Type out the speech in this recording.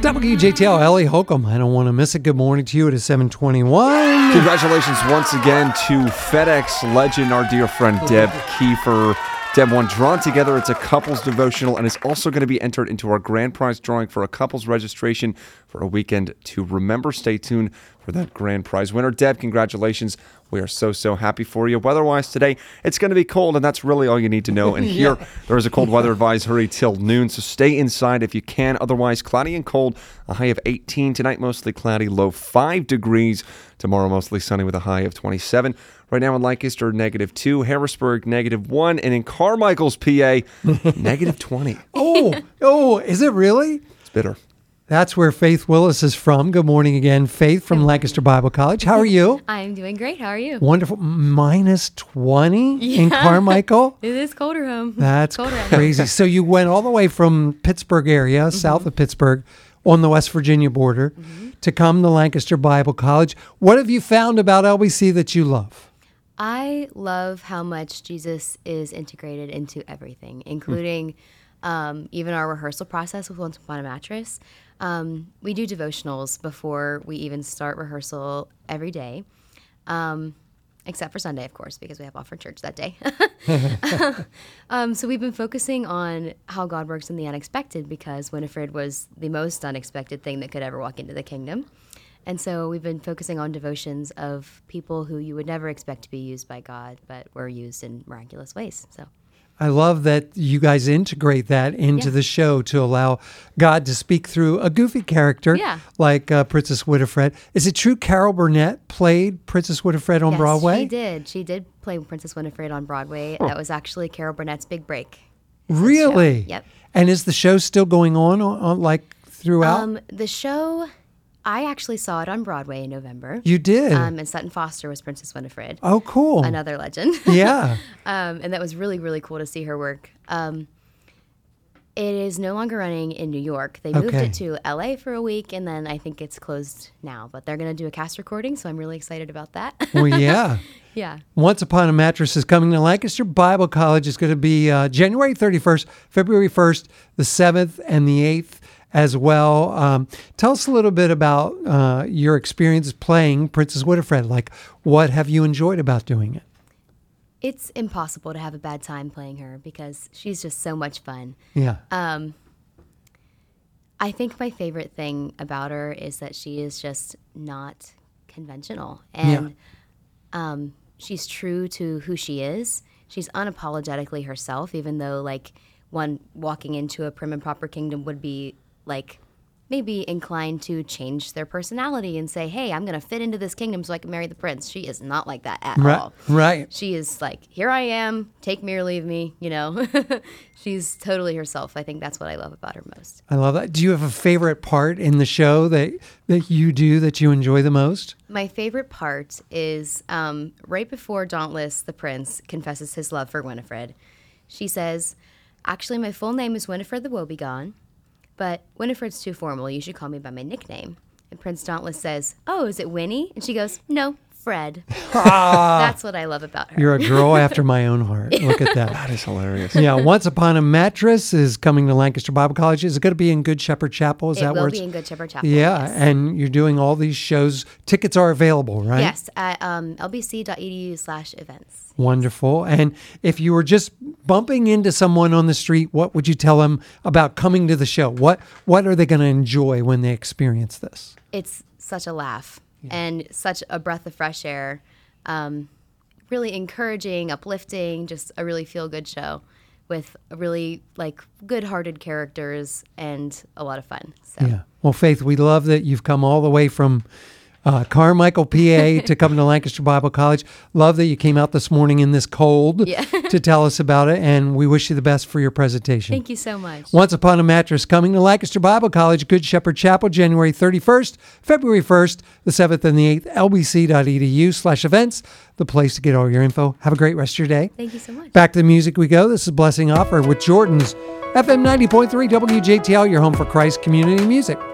WJTL, Ellie Holcomb. I don't want to miss it. Good morning to you. It is 7:21. Congratulations once again to FedEx legend, our dear friend Deb Kiefer. Deb won Drawn Together. It's a couples devotional and is also going to be entered into our grand prize drawing for a couples registration for a weekend to remember. Stay tuned for that grand prize winner. Deb, congratulations. We are so happy for you. Weather-wise today, it's going to be cold, and that's really all you need to know. And here, there is a cold weather advisory till noon, so stay inside if you can. Otherwise, cloudy and cold, a high of 18. Tonight, mostly cloudy, low 5 degrees. Tomorrow, mostly sunny with a high of 27. Right now in Lancaster, -2. Harrisburg, -1. And in Carmichael's, PA, -20. Oh, is it really? It's bitter. That's where Faith Willis is from. Good morning again. Faith from Lancaster Bible College. How are you? I'm doing great. How are you? Wonderful. -20 in Carmichael? It is colder home. That's colder crazy. So you went all the way from Pittsburgh area, south of Pittsburgh, on the West Virginia border to come to Lancaster Bible College. What have you found about LBC that you love? I love how much Jesus is integrated into everything, including even our rehearsal process with Once Upon a Mattress. We do devotionals before we even start rehearsal every day, except for Sunday, of course, because we have off for church that day. So we've been focusing on how God works in the unexpected, because Winifred was the most unexpected thing that could ever walk into the kingdom. And so we've been focusing on devotions of people who you would never expect to be used by God, but were used in miraculous ways. So I love that you guys integrate that into the show to allow God to speak through a goofy character like Princess Winifred. Is it true Carol Burnett played Princess Winifred on Broadway? She did. She did play Princess Winifred on Broadway. That was actually Carol Burnett's big break. Really? Yep. And is the show still going on like throughout? The show, I actually saw it on Broadway in November. You did? And Sutton Foster was Princess Winifred. Oh, cool. Another legend. Yeah. And that was really, really cool to see her work. It is no longer running in New York. They moved it to LA for a week, and then I think it's closed now. But they're going to do a cast recording, so I'm really excited about that. Well, yeah. Yeah. Once Upon a Mattress is coming to Lancaster Bible College. It's going to be January 31st, February 1st, the 7th, and the 8th. As well. Tell us a little bit about your experience playing Princess Winifred. Like, what have you enjoyed about doing it? It's impossible to have a bad time playing her because she's just so much fun. Yeah. I think my favorite thing about her is that she is just not conventional. And she's true to who she is. She's unapologetically herself, even though, like, one walking into a prim and proper kingdom would be like maybe inclined to change their personality and say, hey, I'm going to fit into this kingdom so I can marry the prince. She is not like that at all. Right. She is like, here I am, take me or leave me, you know. She's totally herself. I think that's what I love about her most. I love that. Do you have a favorite part in the show that you do that you enjoy the most? My favorite part is right before Dauntless, the prince, confesses his love for Winifred. She says, actually, my full name is Winifred the Woebegone, but Winifred's too formal. You should call me by my nickname. And Prince Dauntless says, oh, is it Winnie? And she goes, no, Fred. That's what I love about her. You're a girl after my own heart. Look at that. That is hilarious. Yeah, Once Upon a Mattress is coming to Lancaster Bible College. Is it going to be in Good Shepherd Chapel? Is it that will where be in Good Shepherd Chapel. Yeah, yes. And you're doing all these shows. Tickets are available, right? Yes, at lbc.edu/events. Wonderful. And if you were just bumping into someone on the street, what would you tell them about coming to the show? What are they going to enjoy when they experience this? It's such a laugh and such a breath of fresh air. Really encouraging, uplifting, just a really feel-good show with really good-hearted characters and a lot of fun. So. Yeah. Well, Faith, we love that you've come all the way from Carmichael, PA, to come to Lancaster Bible College. Love that you came out this morning in this cold to tell us about it, and we wish you the best for your presentation. Thank you so much. Once Upon a Mattress coming to Lancaster Bible College, Good Shepherd Chapel, January 31st, February 1st, the 7th and the 8th, lbc.edu/events, the place to get all your info. Have a great rest of your day. Thank you so much. Back to the music we go. This is Blessing Offer with Jordan's FM 90.3 WJTL, your home for Christ community music.